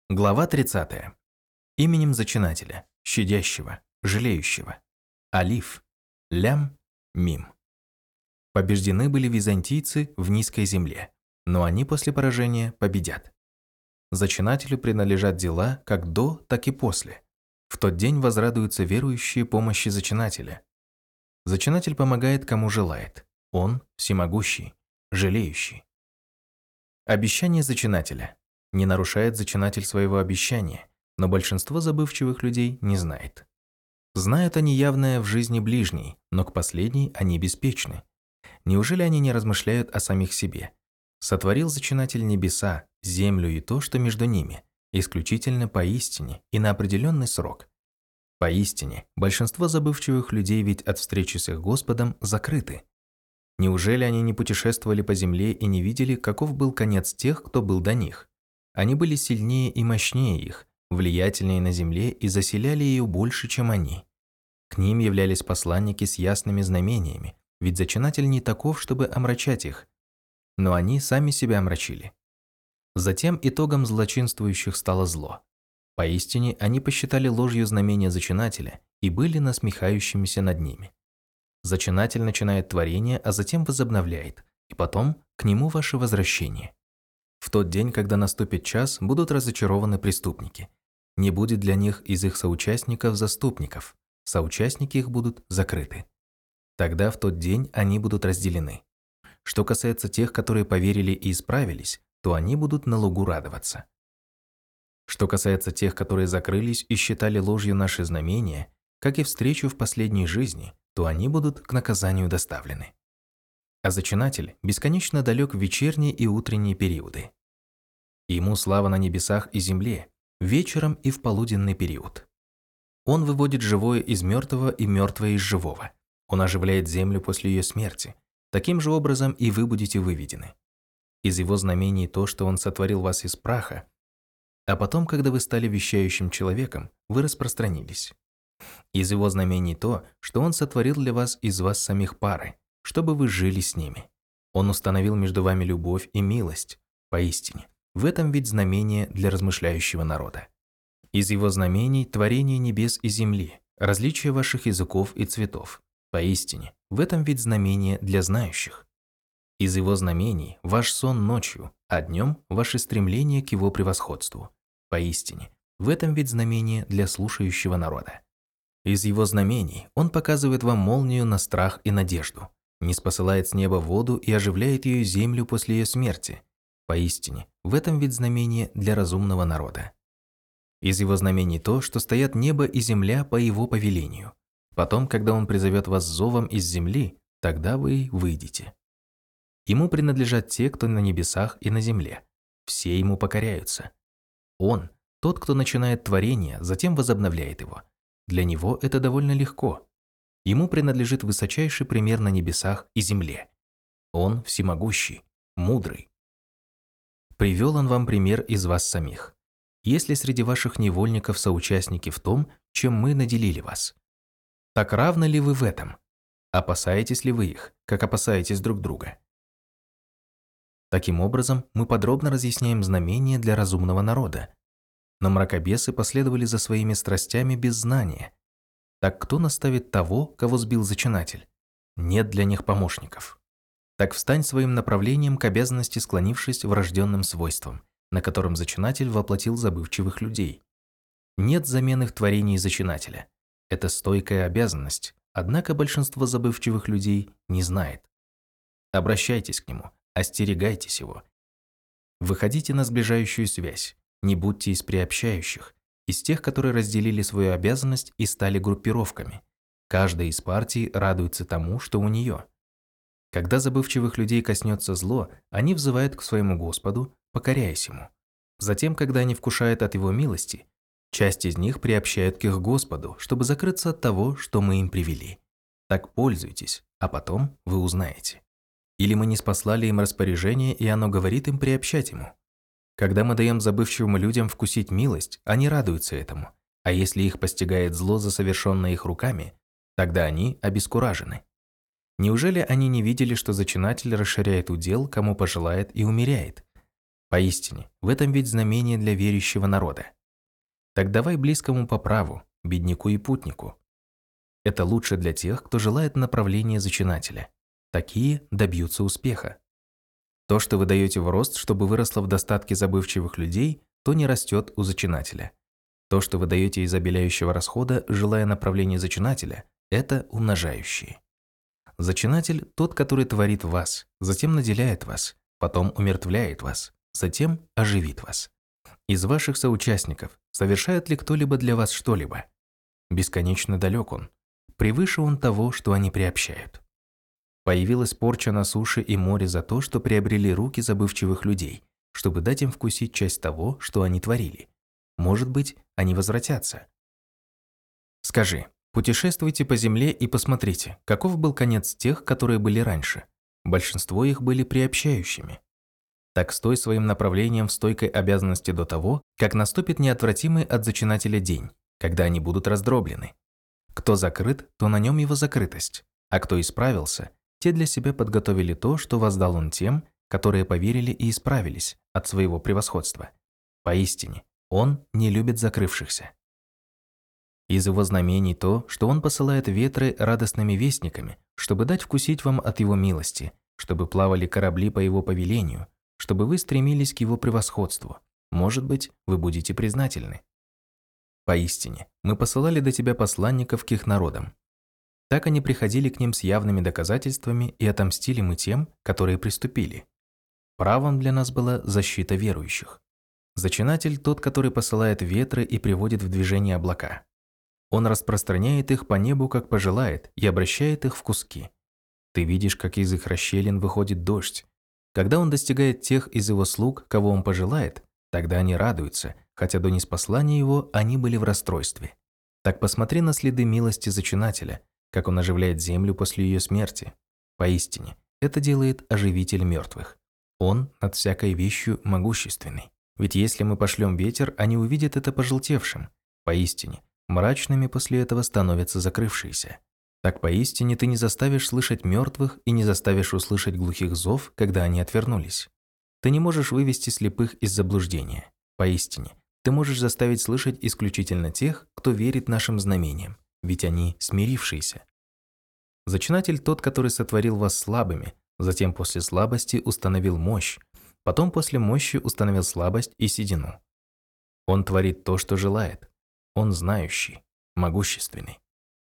Глава 30. Именем Зачинателя, щадящего, жалеющего. Алиф, Лям, Мим. Побеждены были византийцы в низкой земле, но они после поражения победят. Зачинателю принадлежат дела как до, так и после. В тот день возрадуются верующие помощи Зачинателя. Зачинатель помогает, кому желает. Он всемогущий, жалеющий. Обещание Зачинателя. Не нарушает Зачинатель своего обещания, но большинство забывчивых людей не знает. Знают они явное в жизни ближней, но к последней они беспечны. Неужели они не размышляют о самих себе? Сотворил Зачинатель небеса, землю и то, что между ними, исключительно поистине и на определенный срок. Поистине, большинство забывчивых людей ведь от встречи с их Господом закрыты. Неужели они не путешествовали по земле и не видели, каков был конец тех, кто был до них? Они были сильнее и мощнее их, влиятельнее на земле и заселяли ее больше, чем они. К ним являлись посланники с ясными знамениями, ведь Зачинатель не таков, чтобы омрачать их. Но они сами себя омрачили. Затем итогом злочинствующих стало зло. Поистине, они посчитали ложью знамения Зачинателя и были насмехающимися над ними. Зачинатель начинает творение, а затем возобновляет, и потом к нему ваше возвращение. В тот день, когда наступит час, будут разочарованы преступники. Не будет для них из их соучастников заступников. Соучастники их будут закрыты. Тогда в тот день они будут разделены. Что касается тех, которые поверили и исправились, то они будут на лугу радоваться. Что касается тех, которые закрылись и считали ложью наши знамения, как и встречу в последней жизни, то они будут к наказанию доставлены. А Зачинатель бесконечно далек в вечерние и утренние периоды. Ему слава на небесах и земле, вечером и в полуденный период. Он выводит живое из мертвого и мертвое из живого. Он оживляет землю после ее смерти. Таким же образом и вы будете выведены. Из его знамений то, что он сотворил вас из праха, а потом, когда вы стали вещающим человеком, вы распространились. Из его знамений то, что он сотворил для вас из вас самих пары, чтобы вы жили с ними. Он установил между вами любовь и милость. Поистине, в этом ведь знамение для размышляющего народа. Из его знамений творение небес и земли, различие ваших языков и цветов. Поистине, в этом ведь знамение для знающих. Из его знамений ваш сон ночью, а днем ваше стремление к его превосходству. Поистине, в этом ведь знамение для слушающего народа. Из его знамений он показывает вам молнию на страх и надежду, ниспосылает с неба воду и оживляет ее землю после ее смерти. Поистине, в этом ведь знамение для разумного народа. Из его знамений то, что стоят небо и земля по его повелению. Потом, когда он призовет вас зовом из земли, тогда вы выйдете. Ему принадлежат те, кто на небесах и на земле. Все ему покоряются. Он – тот, кто начинает творение, затем возобновляет его. Для него это довольно легко. Ему принадлежит высочайший пример на небесах и земле. Он всемогущий, мудрый. Привел он вам пример из вас самих. Есть ли среди ваших невольников соучастники в том, чем мы наделили вас? Так равны ли вы в этом? Опасаетесь ли вы их, как опасаетесь друг друга? Таким образом, мы подробно разъясняем знамения для разумного народа. Но мракобесы последовали за своими страстями без знания. Так кто наставит того, кого сбил Зачинатель? Нет для них помощников. Так встань своим направлением к обязанности, склонившись врожденным свойствам, на котором Зачинатель воплотил забывчивых людей. Нет заменных творений Зачинателя. Это стойкая обязанность, однако большинство забывчивых людей не знает. Обращайтесь к нему, остерегайтесь его. Выходите на сближающую связь. Не будьте из приобщающих, из тех, которые разделили свою обязанность и стали группировками. Каждая из партий радуется тому, что у нее. Когда забывчивых людей коснется зло, они взывают к своему Господу, покоряясь ему. Затем, когда они вкушают от его милости, часть из них приобщают к их Господу, чтобы закрыться от того, что мы им привели. Так пользуйтесь, а потом вы узнаете. Или мы не спаслали им распоряжение, и оно говорит им приобщать ему. Когда мы даем забывчивым людям вкусить милость, они радуются этому, а если их постигает зло за совершенное их руками, тогда они обескуражены. Неужели они не видели, что Зачинатель расширяет удел, кому пожелает, и умеряет? Поистине, в этом ведь знамение для верующего народа. Так давай близкому по праву, бедняку и путнику. Это лучше для тех, кто желает направления зачинателя. Такие добьются успеха. То, что вы даете в рост, чтобы выросло в достатке забывчивых людей, то не растет у зачинателя. То, что вы даете изобиляющего расхода, желая направления зачинателя, это умножающие. Зачинатель – тот, который творит в вас, затем наделяет вас, потом умертвляет вас, затем оживит вас. Из ваших соучастников совершает ли кто-либо для вас что-либо? Бесконечно далек он. Превыше он того, что они приобщают. Появилась порча на суше и море за то, что приобрели руки забывчивых людей, чтобы дать им вкусить часть того, что они творили. Может быть, они возвратятся. Скажи, путешествуйте по земле и посмотрите, каков был конец тех, которые были раньше. Большинство их были приобщающими. Так стой своим направлением в стойкой обязанности до того, как наступит неотвратимый от зачинателя день, когда они будут раздроблены. Кто закрыт, то на нем его закрытость, а кто исправился, те для себя подготовили то, что воздал он тем, которые поверили и исправились от своего превосходства. Поистине, он не любит закрывшихся. Из его знамений то, что он посылает ветры радостными вестниками, чтобы дать вкусить вам от его милости, чтобы плавали корабли по его повелению, чтобы вы стремились к его превосходству. Может быть, вы будете признательны. Поистине, мы посылали до тебя посланников к их народам. Так они приходили к ним с явными доказательствами, и отомстили мы тем, которые приступили. Правом для нас была защита верующих. Зачинатель – тот, который посылает ветры и приводит в движение облака. Он распространяет их по небу, как пожелает, и обращает их в куски. Ты видишь, как из их расщелин выходит дождь. Когда он достигает тех из его слуг, кого он пожелает, тогда они радуются, хотя до ниспослания его они были в расстройстве. Так посмотри на следы милости зачинателя, как он оживляет землю после ее смерти. Поистине, это делает оживитель мертвых. Он над всякой вещью могущественный. Ведь если мы пошлем ветер, они увидят это пожелтевшим. Поистине, мрачными после этого становятся закрывшиеся. Так поистине ты не заставишь слышать мертвых и не заставишь услышать глухих зов, когда они отвернулись. Ты не можешь вывести слепых из заблуждения. Поистине, ты можешь заставить слышать исключительно тех, кто верит нашим знамениям, ведь они смирившиеся. Зачинатель тот, который сотворил вас слабыми, затем после слабости установил мощь, потом после мощи установил слабость и седину. Он творит то, что желает. Он знающий, могущественный.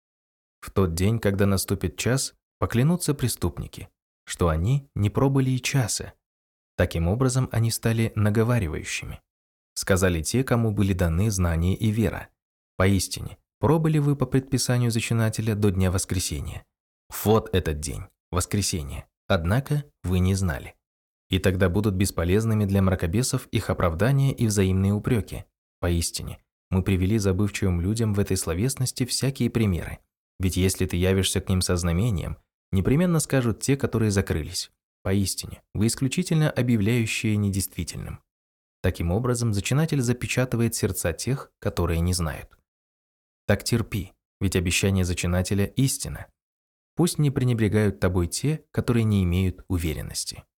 В тот день, когда наступит час, поклянутся преступники, что они не пробыли и часа. Таким образом, они стали наговаривающими. Сказали те, кому были даны знания и вера. Поистине, пробыли вы по предписанию зачинателя до дня воскресения. Вот этот день, воскресенье. Однако вы не знали. И тогда будут бесполезными для мракобесов их оправдания и взаимные упреки. Поистине, мы привели забывчивым людям в этой словесности всякие примеры. Ведь если ты явишься к ним со знамением, непременно скажут те, которые закрылись. Поистине, вы исключительно объявляющие недействительным. Таким образом, зачинатель запечатывает сердца тех, которые не знают. Так терпи, ведь обещание зачинателя – истина. Пусть не пренебрегают тобой те, которые не имеют уверенности.